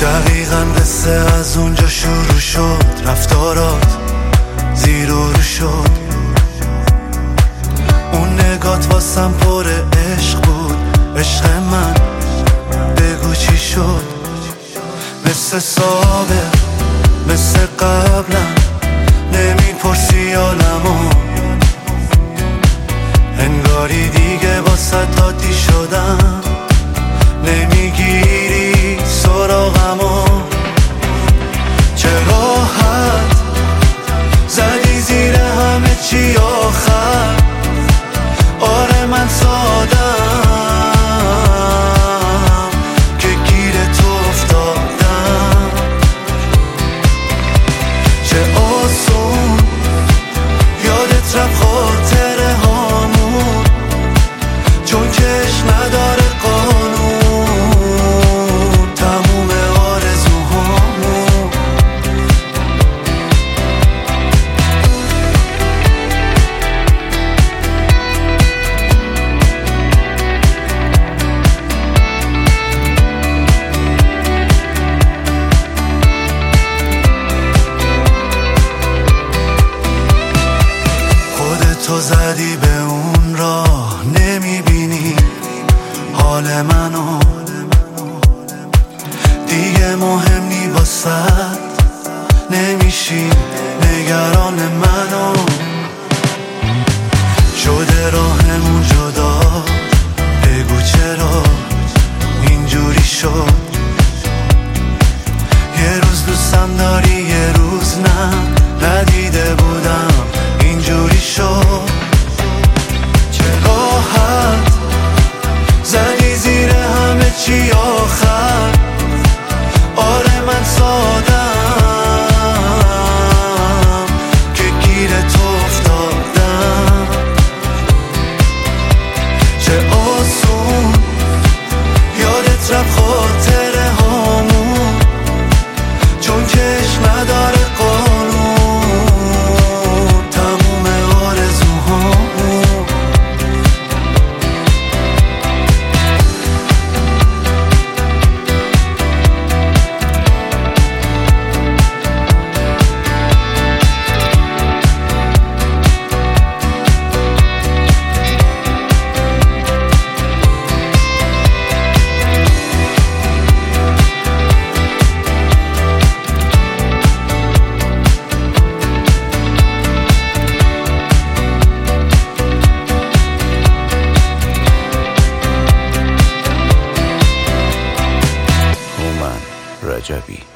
دقیقاً قصه از اونجا شروع شد، رفتارات زیر و رو شد. اون نگات واسم پر عشق بود، عشق من بگو چی شد. مثل سابق مثل قبلم نمیپرسی حالمو، انگاری دیگه واسه عادی شدم، نمیگیری سراغمو. چه راحت زدی زیر همه چی آخر، آره من سادم که گیر تو افتادم. چه آسون یادت رفت خاطره هامون، چون کش نداره قانون تموم آرزوهامون. خودتو زدی به اون راه، نمیبینی حال منو، دیگه مهم نی واسد، نمیشی نگران منو. شده راهمون جدا، بگو چرا اینجوری شد. یه روز دوستم داری یه روز نه، ندیده بودم اینجوری شد. چه راحت زدی زیر همه چی آخر، آره من سادم که گیر تو افتادم. چه آسون یادت رفت خاطره هامون، چون کش نداره قانون تموم آرزوهامون. رجبی